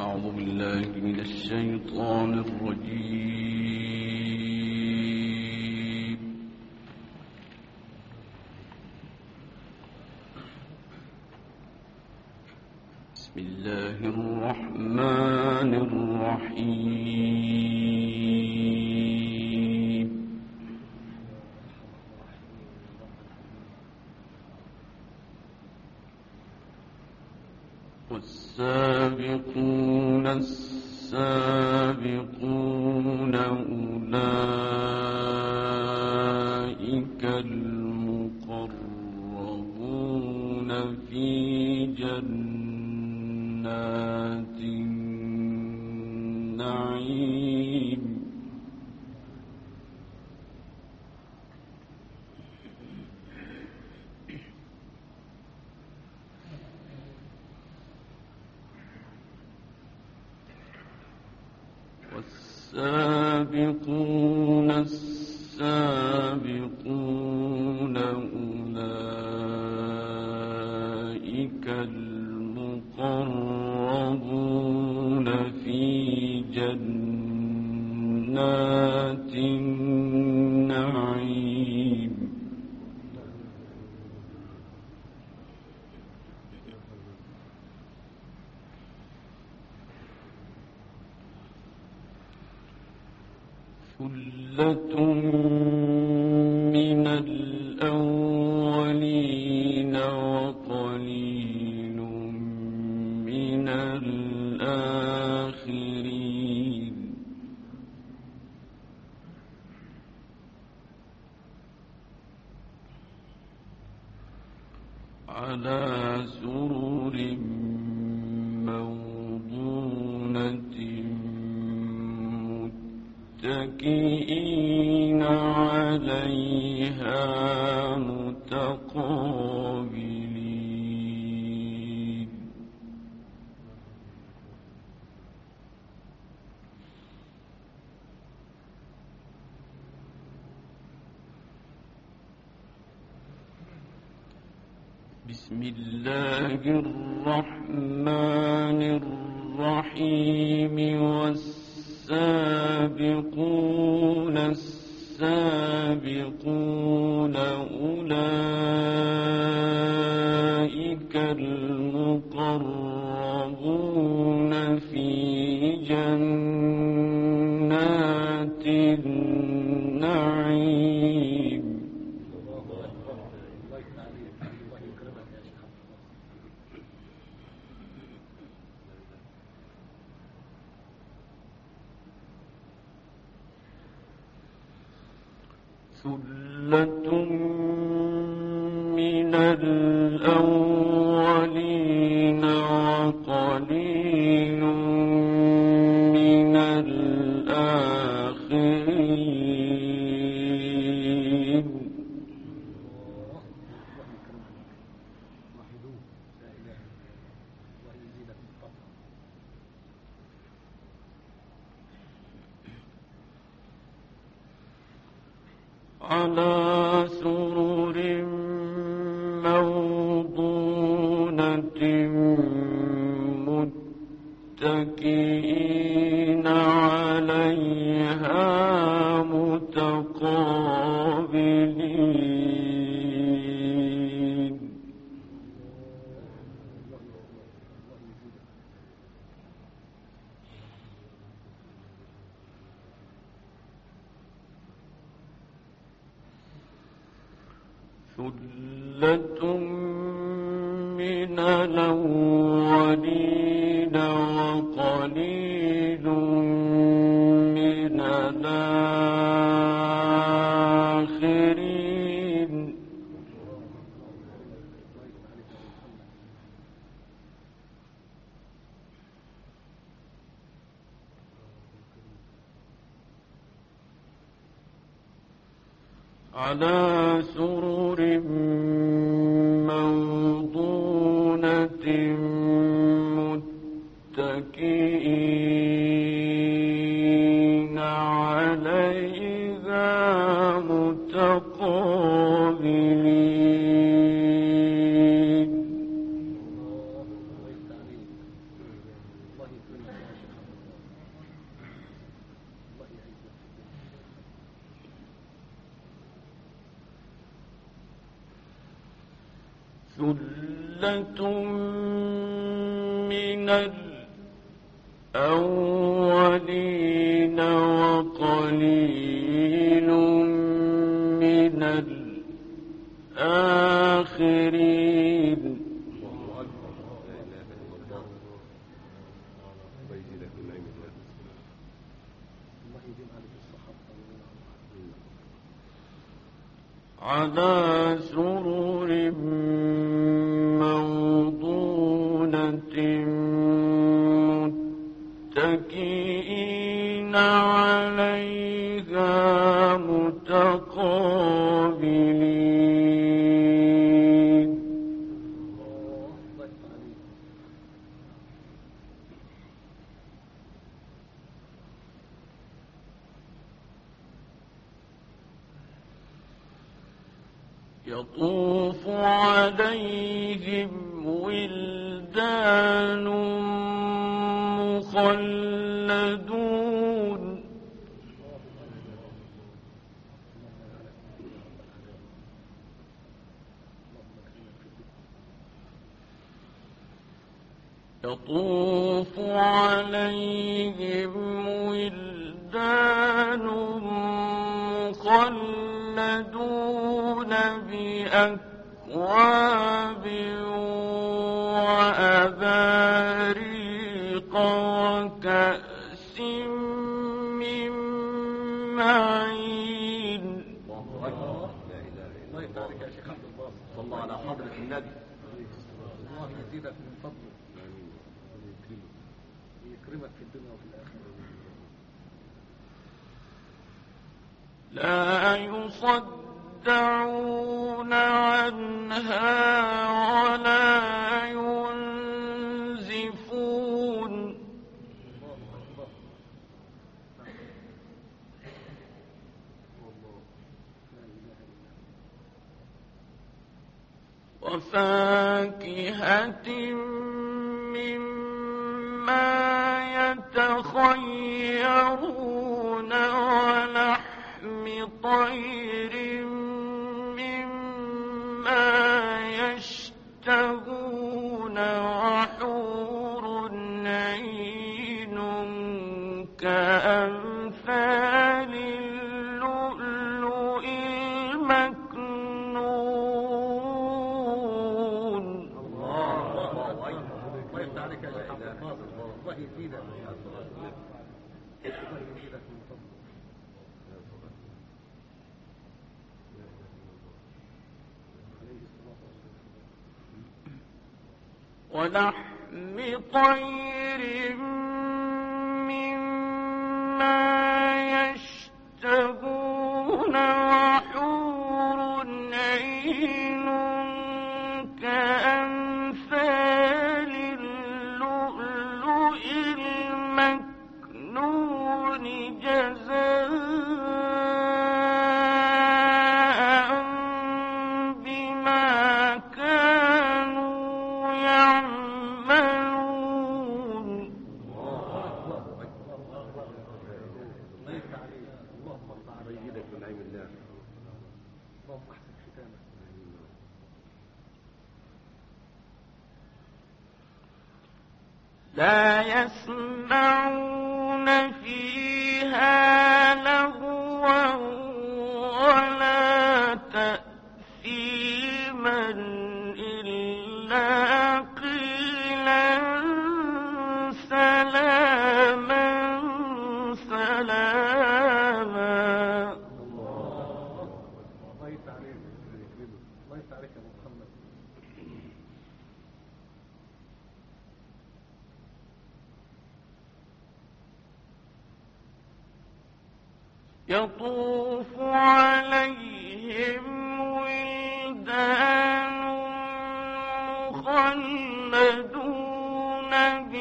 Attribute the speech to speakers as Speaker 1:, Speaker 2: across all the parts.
Speaker 1: أعوذ بالله من الشيطان الرجيم. بسم الله الرحمن الرحيم. والسابقون السابقون أولئك المقربون في جنات النعيم. والسابقون السابقون أولئك المقربون في جنات النعيم. ثلة من الأولين وقليل من الآخرين. على سرر موضونة متكئين عليها متقابلين. بسم الله الرحمن الرحيم. والسابقون السابقون أولئك المقربون في جنات النعيم. ثلة من الأولين وقليل من الآخرين. على سرر موضونة متكئين عليها متقابلين. ثلة من الأولين وقليل من الآخرين. على سرر موضونة متكئين عليها متقابلين. ثلة من الأولين وقليل من الآخرين. على سرر موضونة متكئين عليها متقابلين. يطوف عليهم ولدان مخلدون يطوف عليهم ولدان مخلدون بأكواب وأباريق وكأس من معين.
Speaker 2: الله يبارك يا شيخ عبد الله، صلى الله على حضرة النبي. الله يزيدك من فضله ويكرمك في الدنيا وفي الآخرة.
Speaker 1: لا يصدعون عنها ولا ينزفون. وفاكهة مما يتخيرون ولحم طير مما يشتهون وحور عين كأمثال اللؤلؤ المكنون.
Speaker 2: الله يفتح عليك يا شيخ عبد الناصر، الله يزيدك من فضله.
Speaker 1: ولحم طير مما يشتهون وحور عين كأمثال اللؤلؤ المكنون جزاء بما كانوا يعملون.
Speaker 2: الله يفتح عليك، اللهم ارضى على يدك من نعيم الله، اللهم احسن ختامك.
Speaker 1: لا يسمعون فيها لغوا ولا تأثيما إلا قيلا سلاما سلاما.
Speaker 2: الله يفتح عليك، الله يفتح عليك يا ابو محمد.
Speaker 1: يطوف عليهم ولدان مخلدون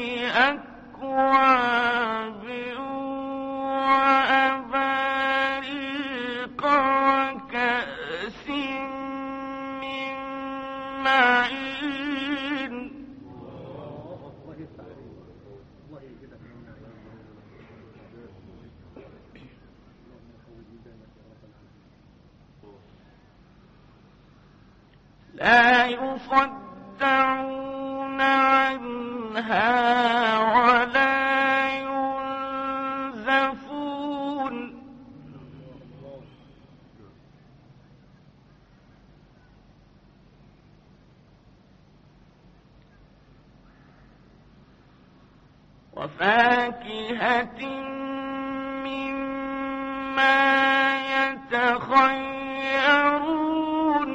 Speaker 1: بأكواب وأباريق وكأس من معين.
Speaker 2: الله يفتح عليك، الله
Speaker 1: يصدعون عنها ولا ينزفون وفاكهة مما يتخيرون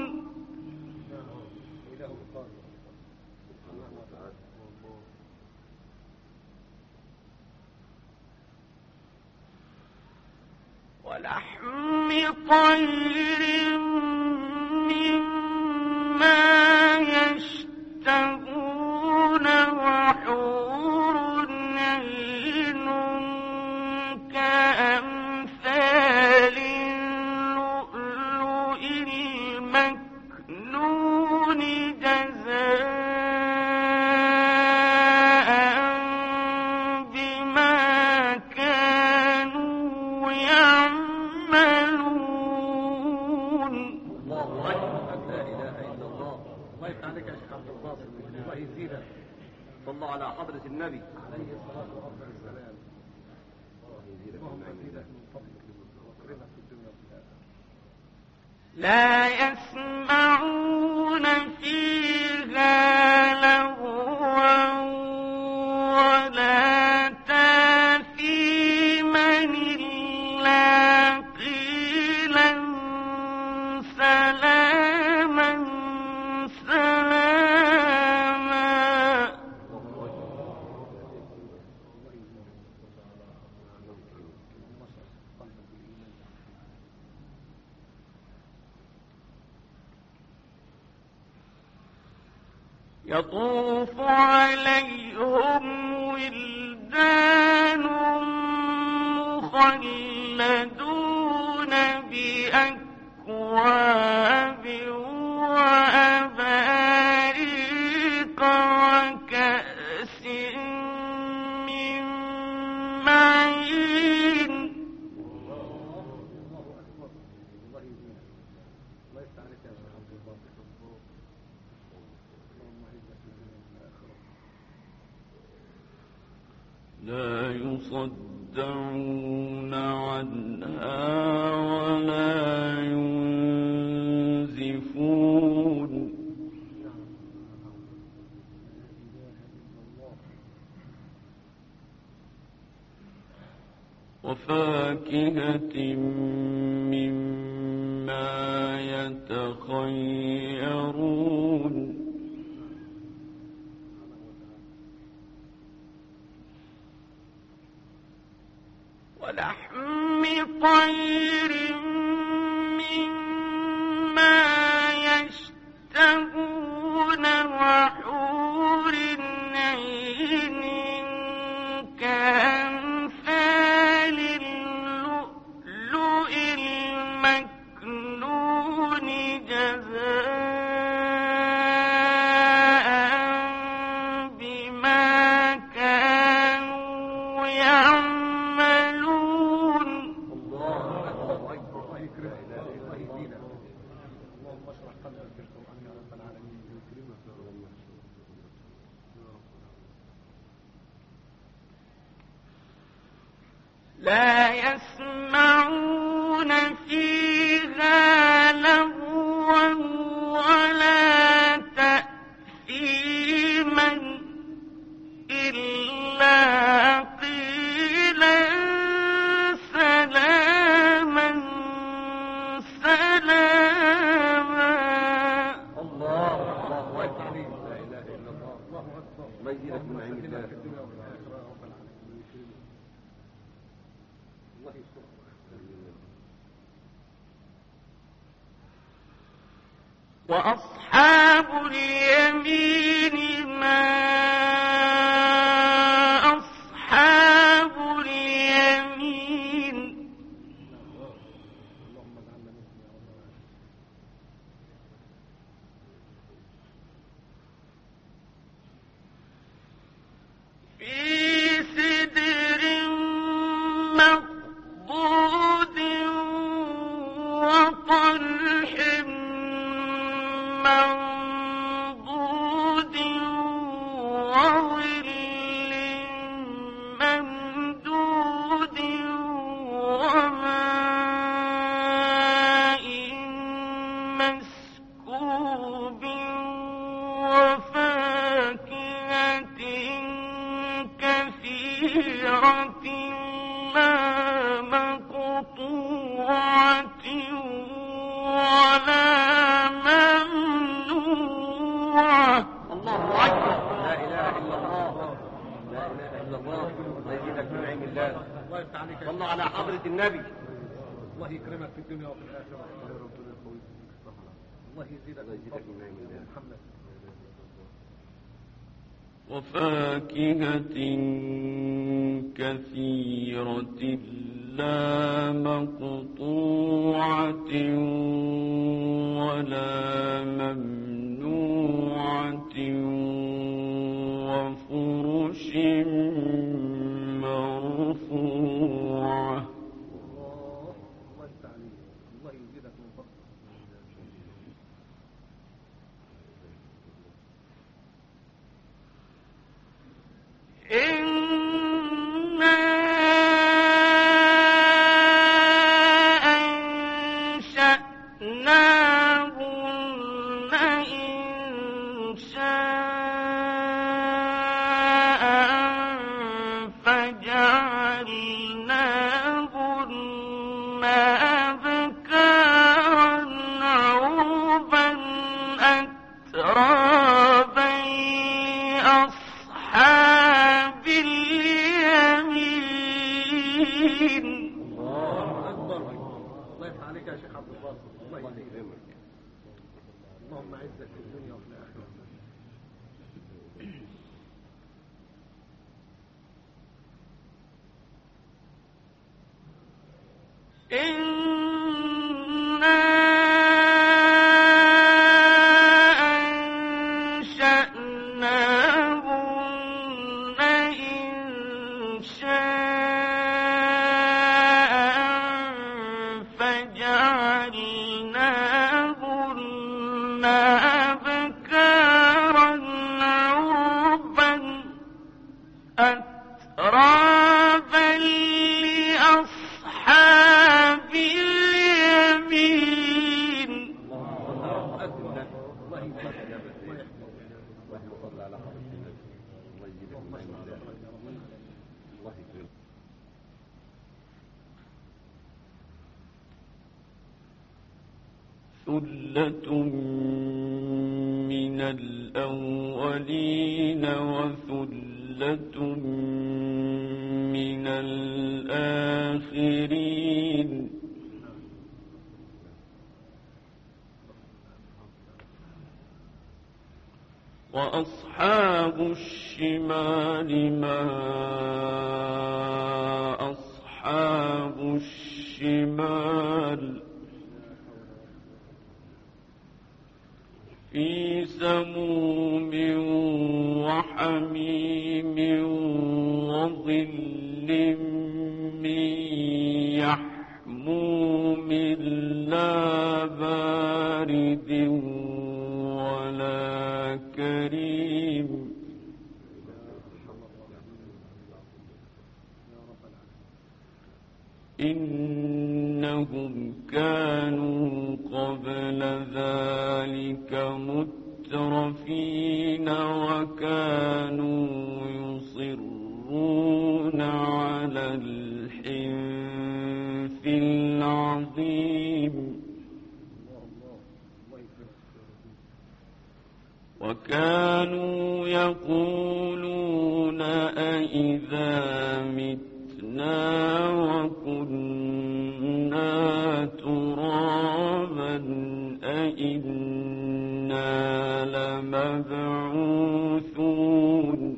Speaker 1: ولحم طير مما يشتهون وحور عين كأمثال اللؤلؤ المكنون جزاء بما كانوا يعملون.
Speaker 2: الله أكبر، لا إله إلا الله. الله يفتح عليك يا شيخ عبد الباسط، الله يزيدك. صلوا على حضرة النبي عليه الصلاة والسلام. اللهم زيدك من فضلك واكرمك في الدنيا وفي الآخرة.
Speaker 1: لا يسمعون فيها لغوا ولا تاثيما إلا قيلا سلاما سلاما. يطوف عليهم ولدان مخلدون بأكواب وأباريق وكأس من معين.
Speaker 2: الله أكبر، الله يزيدك. الله يفتح عليك يا شيخ عبد الباسط. اللهم اعزك في الدنيا وفي الآخرة.
Speaker 1: لا يصدعون عنها ولا ينزفون وفاكهة مما يتخيرون ولحم طير مما يشتهون وحور عين كأمثال اللؤلؤ المكنون جزاء بما كانوا يعملون.
Speaker 2: الله أكبر، الله يكرمك، الله يزيدك. اللهم اشرح قلبك بالقرآن يا رب العالمين. يكرمك يا رب.
Speaker 1: لا يسمعون فيها لغوا ولا تأثيما إلا قيلا سلاما سلاما.
Speaker 2: الله أكبر، لا إله إلا الله. الله أكبر، الله يزيدك من عين الله في الدنيا وفي الآخرة يا رب العالمين. يكرمك. الله يسترك.
Speaker 1: وأصحاب اليمين ما أصحاب اليمين.
Speaker 2: اللهم اجعلنا منهم يا رب العالمين.
Speaker 1: في سدر مخضود وطلح منضود كثيرة لا مقطوعة ولا ممنوعة.
Speaker 2: الله أكبر. لا إله إلا الله. لا إله إلا الله. الله يزيدك من نعم الله. الله يفتح عليك. صلوا على حضرة النبي. الله يكرمك في الدنيا وفي الآخرة. الله يزيدك من نعم الله. محمد.
Speaker 1: وفاكهة كثيرة لا مقطوعة ولا ممنوعة وفرش مرفوعة.
Speaker 2: الله يستعليك. الله يزيدك من فضله.
Speaker 1: إنا أنشأناهن إنشاء فجعلناهن أبكارا عربا أترابا لأصحاب اليمين.
Speaker 2: الله أكبر. الله يفتح عليك يا شيخ عبد الباسط. الله يكرمك. اللهم أعزك في الدنيا وفي الآخرة.
Speaker 1: إنا أنشأناهن إنشاء فجعلناهن أبكارا عربا أترابا لأصحاب اليمين.
Speaker 2: الله أكبر. الله يزيدك. اللهم صل على حضرة النبي. الله يزيدك من نعم الله. الله يكرمك.
Speaker 1: ثلة من الأولين وثلة من الآخرين. وأصحاب الشمال ما أصحاب الشمال في سموم وحميم وظل من يحموم لا بارد ولا كريم. إنهم كانوا قبل ذلك مترفين وكانوا يصرون على الحنث العظيم. وكانوا يقولون أئذا متنا وكنا ترابا أئنا لمبعوثون.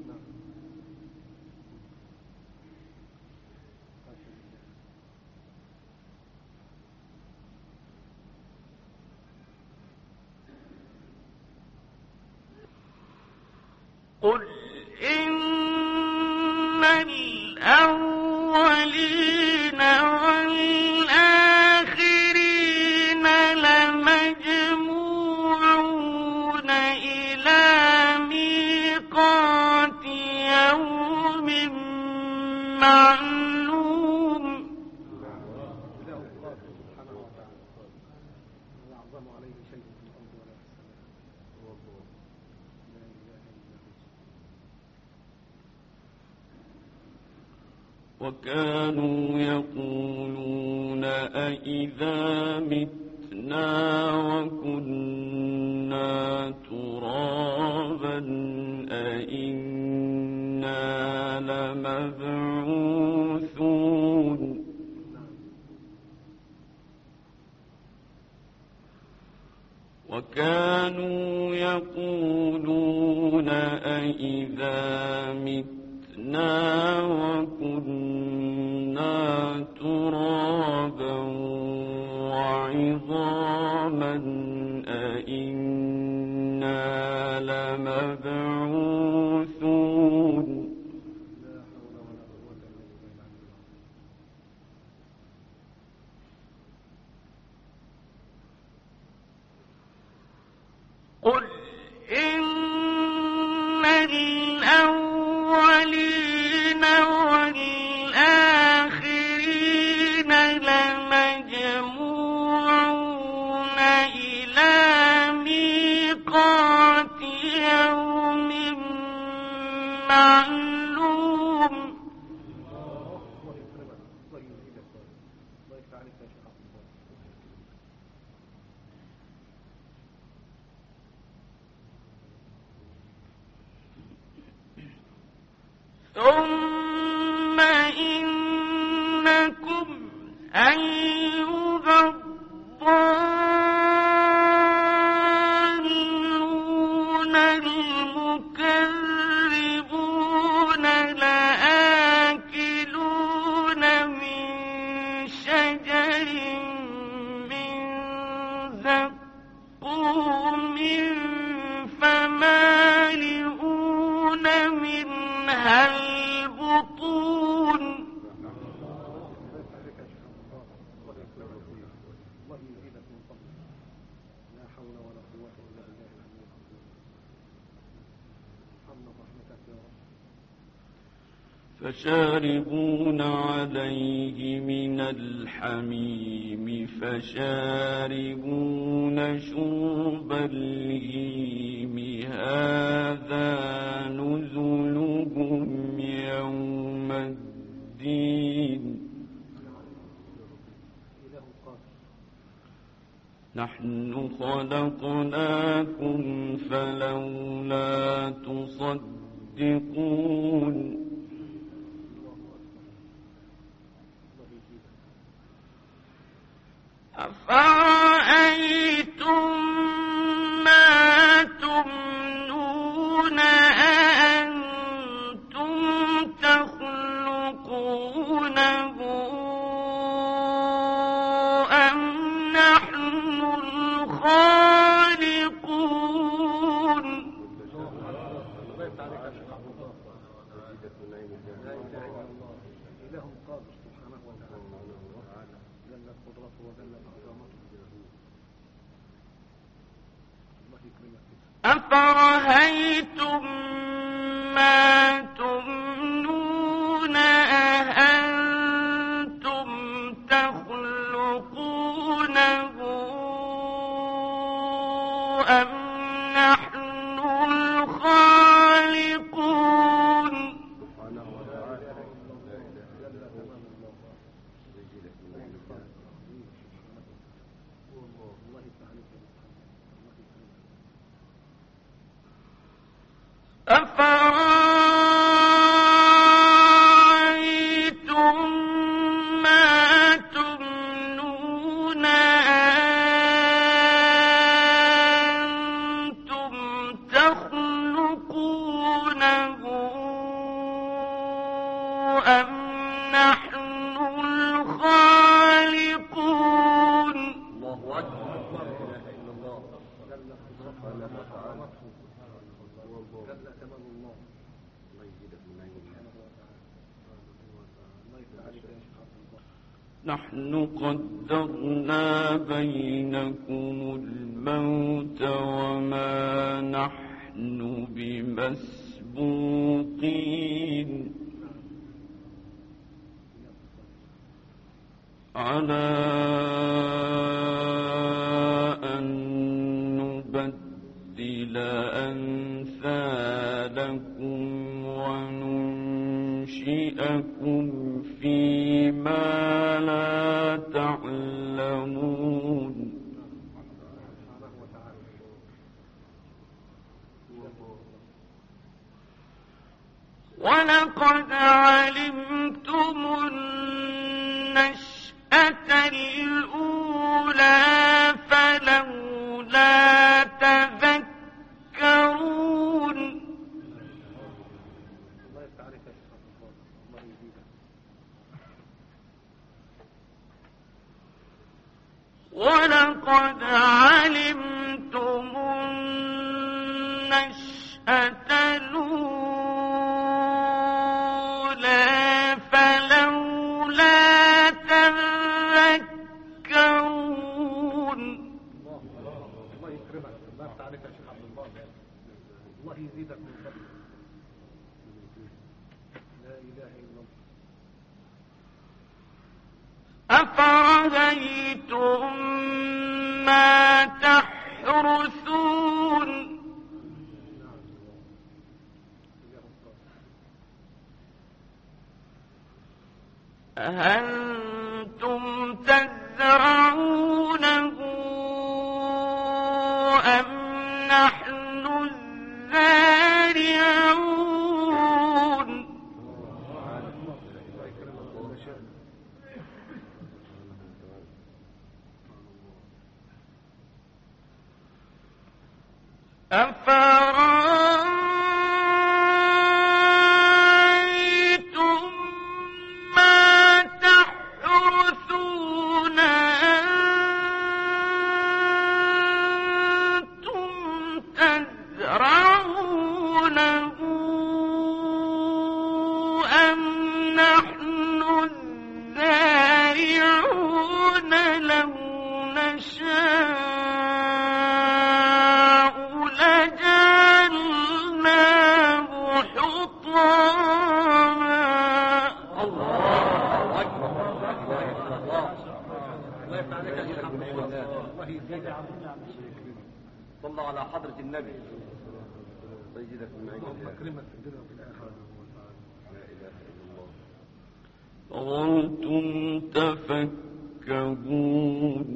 Speaker 1: قل إن الأولين والآخرين لمجموعون إلى ميقات يوم معلوم. وكانوا يقولون أئذا متنا وكنا ترابا أئنا لمبعوثون وكانوا يقولون أئذا متنا وكنا ترابا وعظاما أئنا لمبعوثون قل إن الأولين والآخرين لمجموعون إلى ميقات يوم معلوم ثم إنكم أيها الضالون المكذبون لآكلون من شجر من زقوم فمالئون منها البطون فشاربون عليه من الحميم فشاربون شرب الهيم هذا نزلهم يوم الدين نحن خلقناكم فلولا تصدقون أفرأيتم ما تمنون أأنتم تخلقونه أم نحن الخالقون أفرأيتم ما تمنون أأنتم تخلقونه أم نحن الخالقون أفرأيتم ما تمنون أأنتم تخلقونه أم نحن الخالقون
Speaker 2: الله أكبر لا إله إلا الله
Speaker 1: نحن قدرنا بينكم الموت وما نحن بمسبوقين على أن نبدل أمثالكم وننشئكم ينشئكم فيما لا تعلمون ولقد علمتم النشأة الأولى فلولا تذكرون ولقد علمتم النشأة الأولى فلولا تذكرون
Speaker 2: الله يكرمك. الله يفتح عليك يا شيخ عبد الله. الله يزيدك من فضله. لا اله الا الله.
Speaker 1: أفرأيتم ما تحرثون أأنتم تزرعونه أم نحن الزارعون أفرأيتم ما تحرثون أنتم تزرعونه أم نحن الزارعون لو نشاء لجعلناه حطاما
Speaker 2: الله اكبر. الله يفتح عليك يا شيخ عبد الله. الله يزيدك. صلى على حضرة النبي. الله يزيدك من عين الله. يكرمك في الدنيا وفي الآخرة. لا إله إلا الله.
Speaker 1: وأنتم تفكرون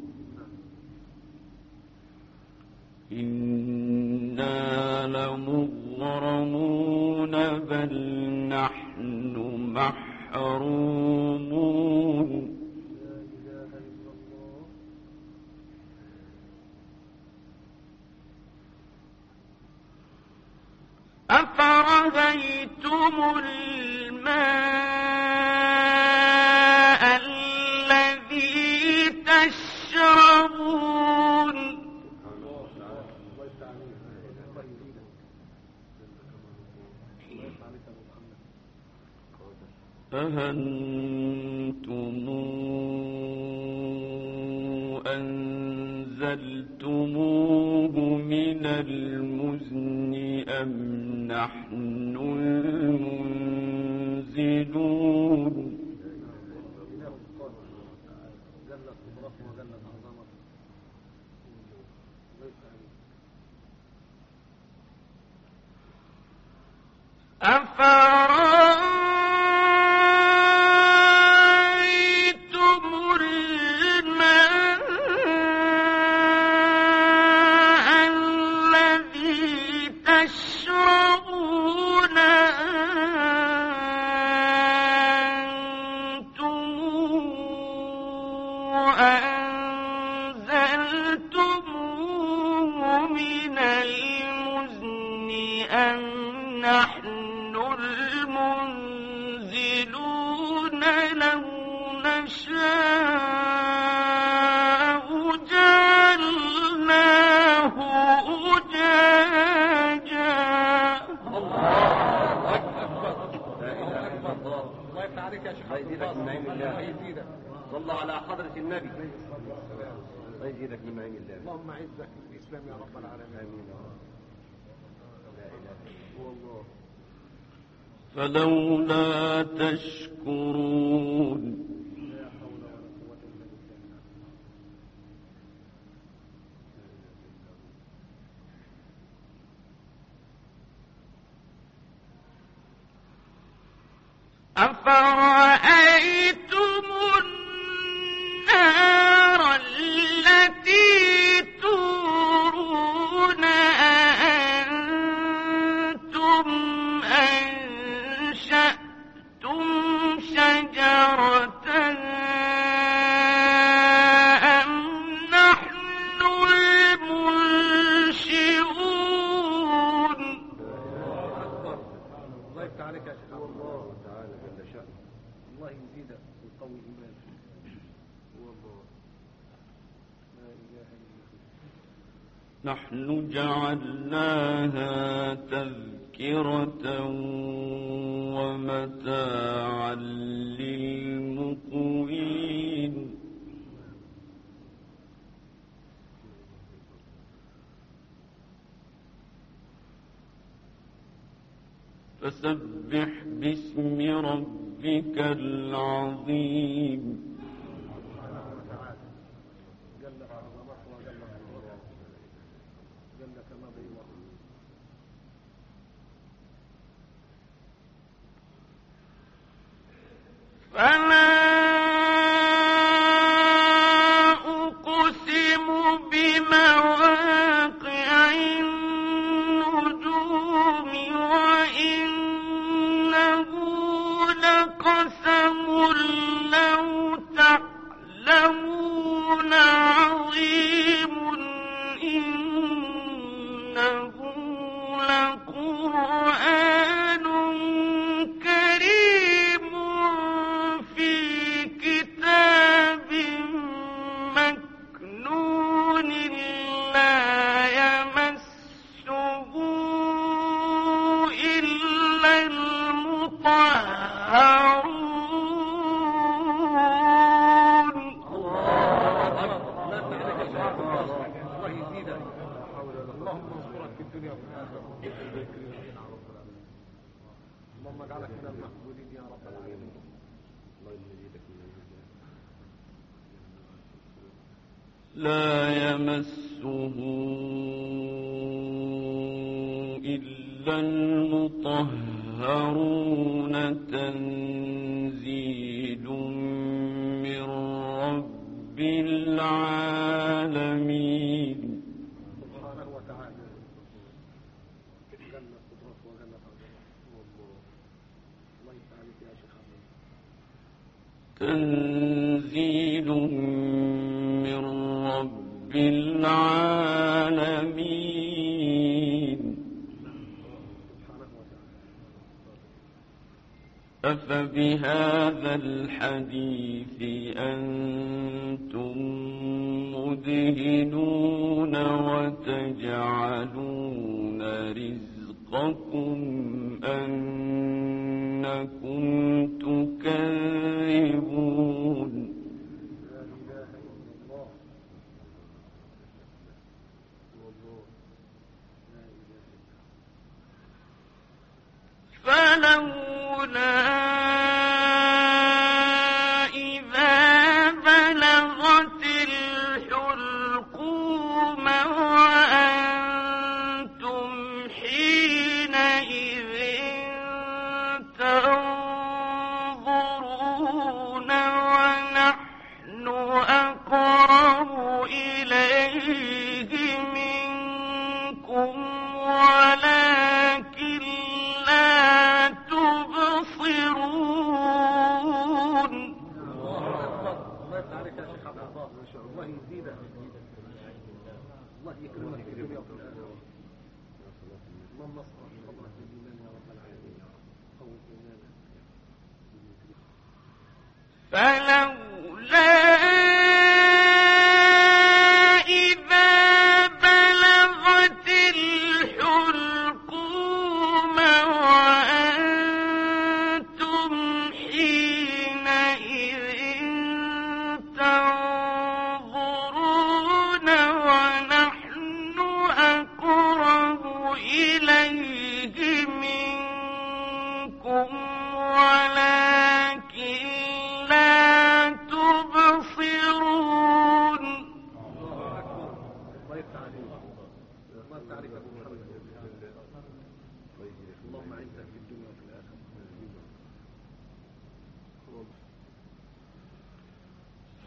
Speaker 1: إنا لمغرمون بل نحن محرومون
Speaker 2: لا إله إلا الله.
Speaker 1: أفرأيتم الماء الذي تشربون أأنتم أنزلتموه من المزن أم نحن المنزلون
Speaker 2: جلت قدرته وجلت عظمته. الله يفتح عليك.
Speaker 1: أفرأيتم الماء الذي تشربون أنزلتموه من المزن أم نحن المنزلون لو نشاء جعلناه أجاجا
Speaker 2: الله أكبر. لا إله إلا الله. الله يفتح عليك يا شيخ عبد الله. الله يزيدك. صلى على حضرة النبي. الله يزيدك من نعيم الله. اللهم اعزك بالإسلام يا رب العالمين. آمين. لا إله إلا الله.
Speaker 1: فلولا تشكرون
Speaker 2: لا حول ولا قوة إلا بالله.
Speaker 1: أفرأيتم النار التي تورون أأنتم أنشأتم شجرتها أم نحن المنشئون.
Speaker 2: الله يفتح عليك يا شيخ الله تعالى جل شأنه. الله يزيدك ويقوي إيمانك. والله لا إله إلا الله.
Speaker 1: نحن جعلناها تذكرة ومتاعا للمقوين فسبح باسم ربك العظيم. فلا أقسم بمواقع النجوم وإنه لقسم لو تعلمون عظيم إنه لقرآن كريم في كتاب مكنون لا يمسه إلا المطهرون.
Speaker 2: الله يزيدك. اللهم انصرك في الدنيا وفي الآخرة. اللهم اجعلك من المقبولين يا رب العالمين. الله يزيدك.
Speaker 1: لا يمسه إلا المطهرون تنزيل من رب العالمين.
Speaker 2: سبحانه وتعالى جنة قدرته وجنة عظمته. الله يفتح عليك يا شيخ عبد.
Speaker 1: تنزيل من رب العالمين.
Speaker 2: سبحانه وتعالى.
Speaker 1: أفبهذا الحديث أنتم مدهنون وتجعلون رزقكم أنكم تكذبون.
Speaker 2: لا إله إلا الله. والله لا إله إلا الله.
Speaker 1: فلولا إذا بلغت الحلقوم وأنتم حينئذ تنظرون ونحن أقرب إليه منكم ولكن لا تبصرون.
Speaker 2: الله يفتح عليك يا شيخ عبد الله. ما شاء الله يزيدك. الله يكرمك في الدنيا وفي الآخرة. اللهم نصر صدرك بالإيمان يا رب العالمين. قوي إيمانك.
Speaker 1: فلولا إذا بلغت الحلقوم وأنتم حينئذ تنظرون ونحن أقرب إليه منكم ولكن لا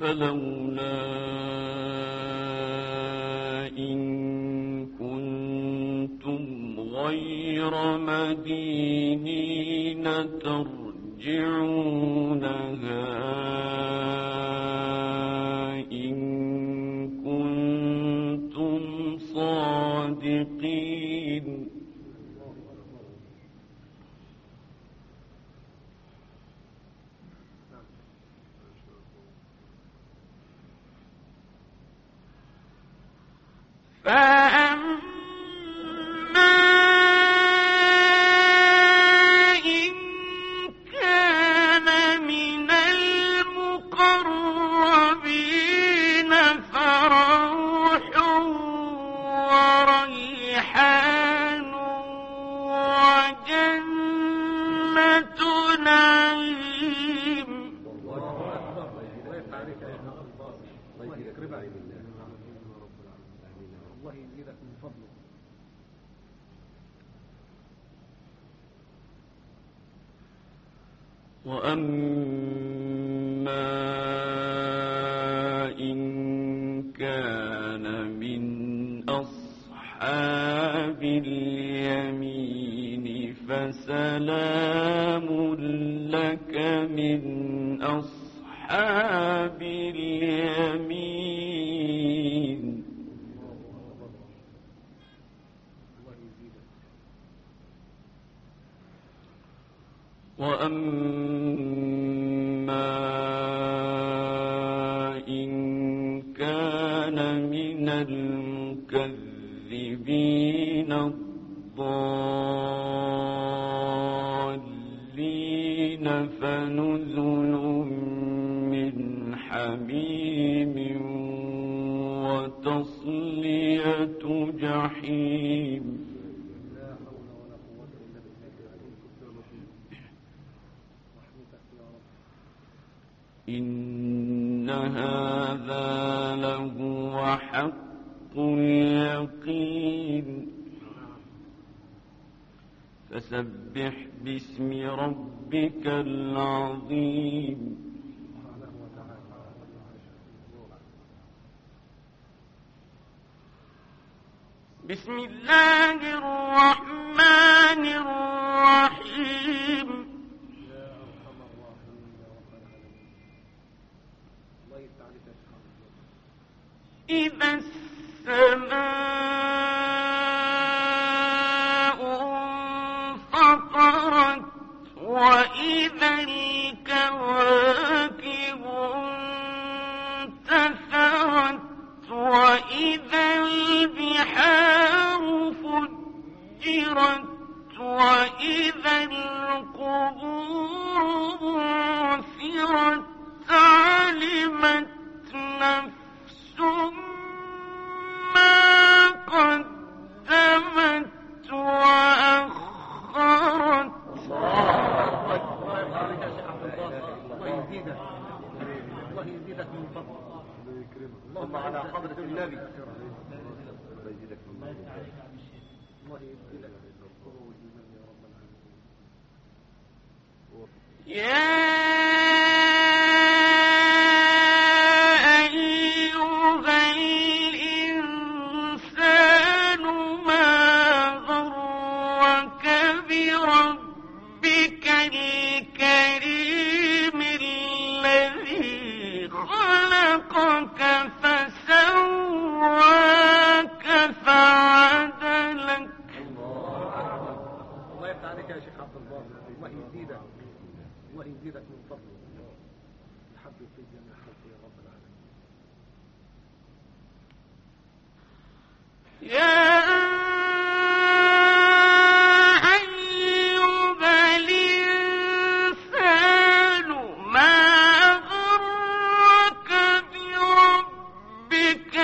Speaker 1: فلولا إن كنتم غير مدينين ترجعونها إن كنتم صادقين. فأما إن كان من المقربين فروح وريحان وجنة نعيم.
Speaker 2: الله يزيدك من فضله.
Speaker 1: وأما إن كان من أصحاب اليمين فسلام لك من أصحاب اليمين. وأما إن كان من المكذبين الضالين فنزل من حميم وتصلية جحيم. إن هذا لهو حق اليقين. فسبح باسم ربك العظيم. بسم الله الرحمن الرحيم. إذا السماء انفطرت وإذا الكواكب انتثرت وإذا البحار فجرت وإذا القبور بعثرت علمت نفس ما قدمت وأخرت.
Speaker 2: الله يزيدك من فضله. اللهم على حضرة النبي. الله يزيدك من فضله. الله يزيدك من فضله يا رب العالمين.
Speaker 1: يا
Speaker 2: الله يزيدك من فضله. الحمد في جميع خلقه يا رب العالمين.
Speaker 1: يا أيها الإنسان ما غرك بربك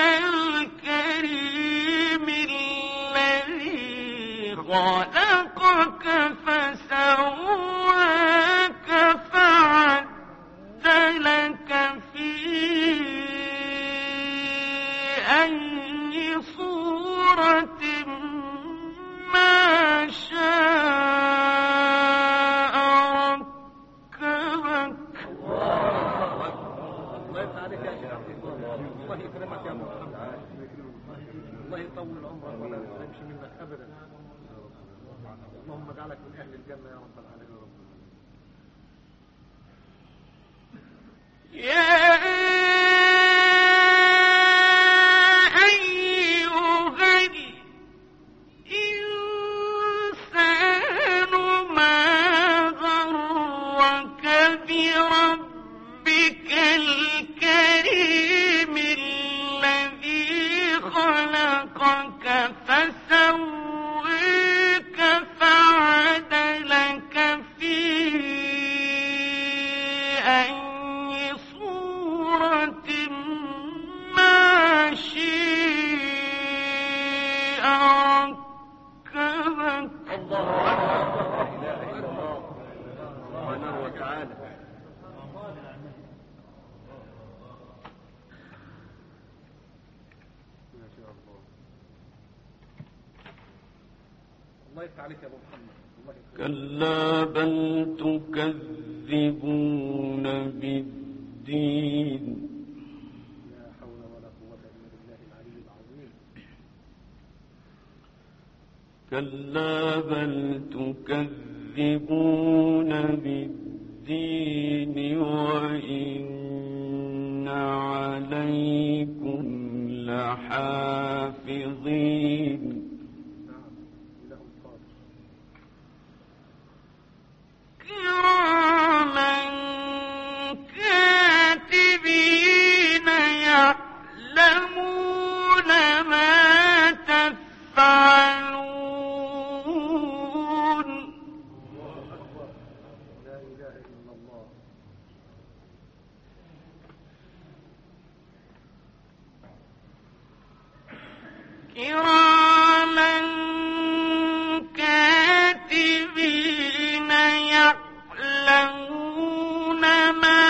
Speaker 1: الكريم الذي خلقك فسواك فعدلك في أي صورة بربك الكريم الذي خلقك فسويك فعدلك في أي صورة ما شاء ركبك.
Speaker 2: الله لا اله الا الله سبحانه وتعالى. ما شاء الله. الله يفتح عليك يا ابو محمد.
Speaker 3: كلا بل تكذبون بالدين.
Speaker 2: لا حول ولا قوة إلا بالله العلي العظيم.
Speaker 3: كلا بل تكذبون بالدين وإن عليكم لحافظين.
Speaker 2: نعم إله القادر.
Speaker 1: كراما كاتبين يعلمون ما تفعلون.
Speaker 2: لا إله إلا الله.
Speaker 1: كراما كاتبين يعلمون ما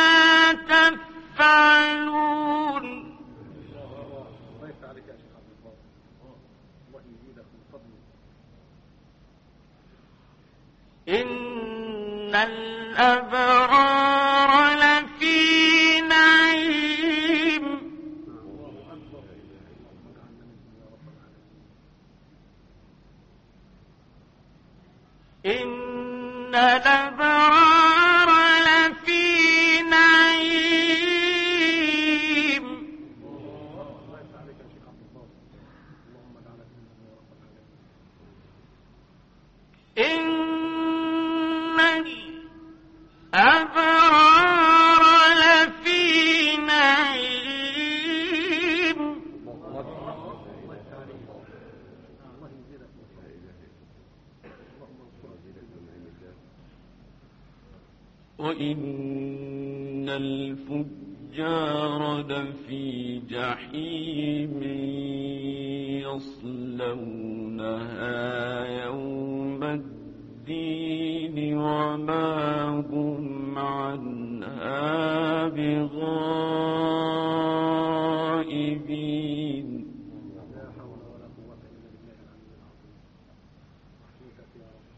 Speaker 1: تفعلون.
Speaker 2: الله يفتح عليك يا شيخ عبد الباسط. الله يزيدك من فضله.
Speaker 1: إن الأبرار لفي نعيم. إن الأبرار لفي نعيم.
Speaker 2: الله يفتح عليك يا شيخ عبد الباسط. اللهم اجعلك منهم يا رب العالمين.
Speaker 1: إن الأبرار لفي نعيم.
Speaker 2: الله يفتح عليك. الله يزيدك من فضله. اللهم انصرك.
Speaker 3: وإن الفجار لفي جحيم يصلونها يوم الدين وما هم عنها بغائبين.
Speaker 2: لا حول ولا قوة إلا بالله العلي العظيم. رحمتك يا رب.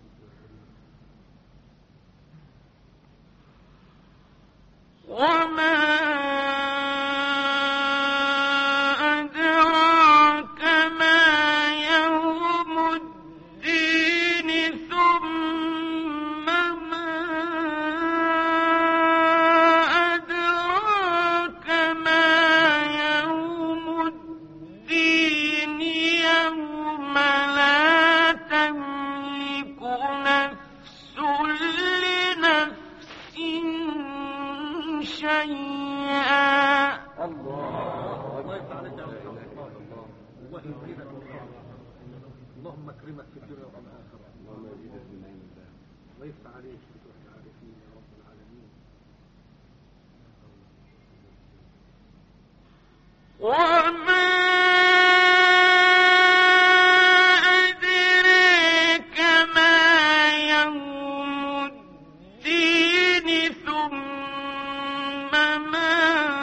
Speaker 1: وما أدراك ما يوم الدين ثم ما أدراك ما يوم الدين يوم لا تملك نفس لنفس شيئا.
Speaker 2: الله يفتح عليك يا رب. الله يزيدك من فضله. اللهم اكرمك في الدنيا وفي الآخرة. اللهم يزيدك من نعيم الله. ويفتح عليك في فتوح العارفين يا رب العالمين.
Speaker 1: وما أدراك ما يوم الدين ثم ما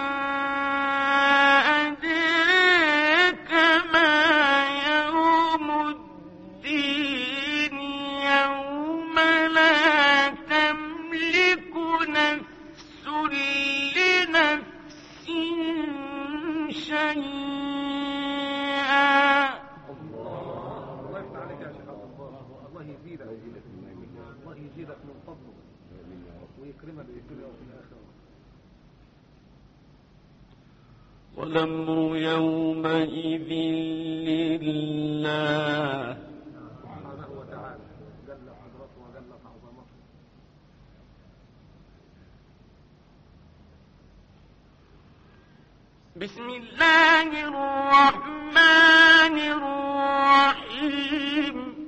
Speaker 1: أدراك ما يوم الدين يوم لا تملك نفس لنفس شيئا.
Speaker 2: الله يفتح عليك يا شيخ عبد الباسط. الله يزيدك. الله يزيدك من فضله ويكرمك في الدنيا وفي الآخرة.
Speaker 3: والأمر يومئذ لله.
Speaker 2: سبحانه وتعالى جل قدرته وجلت عظمته.
Speaker 1: بسم الله الرحمن الرحيم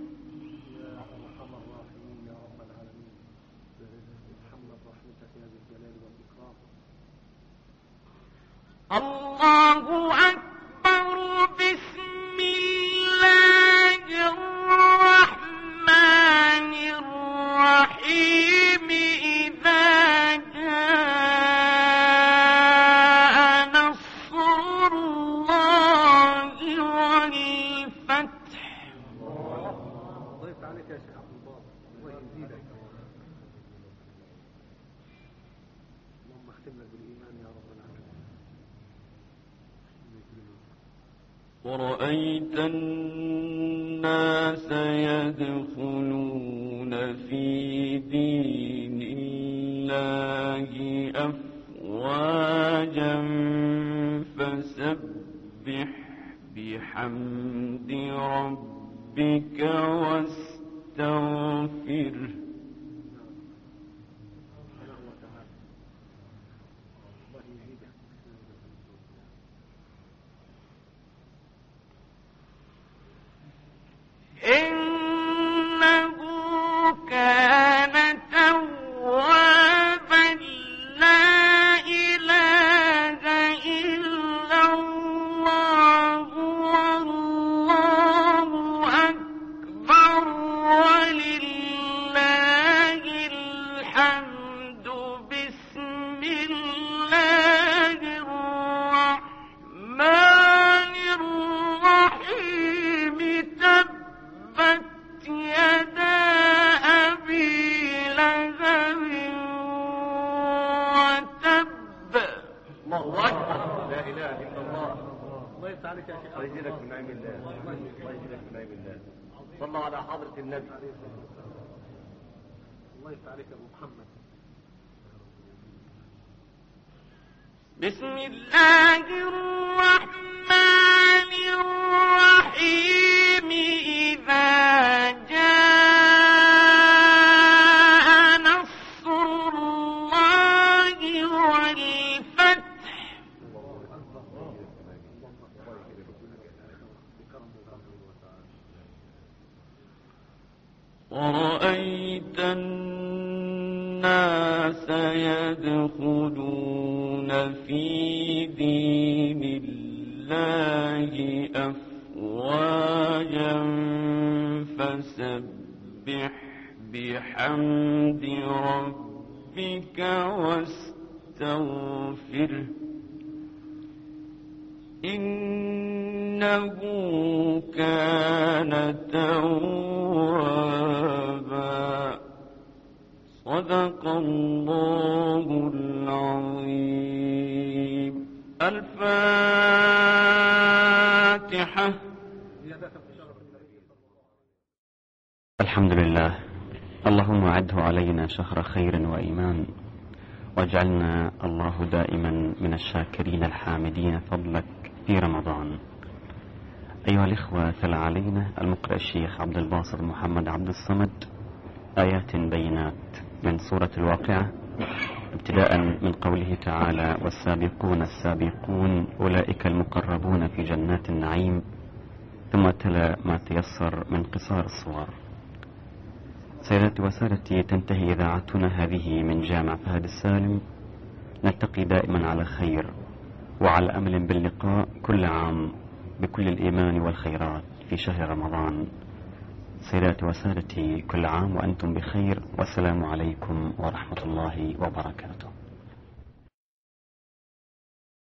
Speaker 1: الله أكبر. بسم الله الرحمن الرحيم. إذا جاء نصر الله والفتح.
Speaker 2: الله يفتح عليك يا شيخ عبد الباسط، الله يزيدك. اللهم اختم لك بالإيمان يا رب العالمين.
Speaker 3: ورأيت الناس يدخلون في دين الله أفواجا فسبح بحمد ربك واستغفره.
Speaker 1: إنه كان توابا. لا إله إلا الله والله أكبر ولله الحمد. بسم الله الرحمن الرحيم. تبت يدا أبي لهب وتب.
Speaker 2: الله أكبر. لا إله إلا الله. الله يفتح عليك يا شيخ. الله يزيدك من نعم الله. الله يزيدك من نعم الله. صلوا على حضرة النبي. الله يفتح عليك يا أبو محمد.
Speaker 1: بسم الله الرحمن الرحيم. إذا جاء نصر الله والفتح.
Speaker 3: ورأيت الناس يدخلون في دين الله أفواجا فسبح بحمد ربك واستغفره. إنه كان توابا. صدق الله العظيم. الفاتحة.
Speaker 4: الحمد لله. اللهم أعده علينا شهر خير وإيمان، واجعلنا الله دائما من الشاكرين الحامدين فضلك في رمضان. أيها الإخوة، تلا علينا المقرئ الشيخ عبد الباسط محمد عبد الصمد آيات بينات من سورة الواقعة، ابتداء من قوله تعالى: والسابقون السابقون أولئك المقربون في جنات النعيم، ثم تلا ما تيسر من قصار الصور. سيداتي وسادتي، تنتهي إذاعتنا هذه من جامع فهد السالم. نلتقي دائما على خير وعلى أمل باللقاء كل عام بكل الإيمان والخيرات في شهر رمضان. سيداتي وسادتي، كل عام وأنتم بخير، والسلام عليكم ورحمة الله وبركاته.